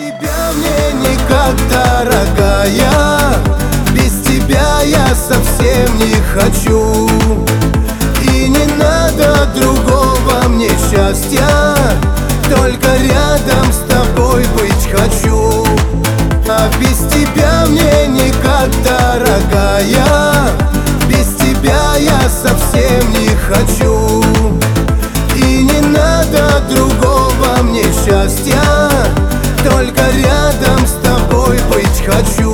тебя мне никак, дорогая, без тебя я совсем не хочу. И не надо другого мне счастья, только рядом с тобой быть хочу. А без тебя мне никак, дорогая, без тебя я совсем не хочу. И не надо другого мне счастья, только рядом с тобой быть хочу.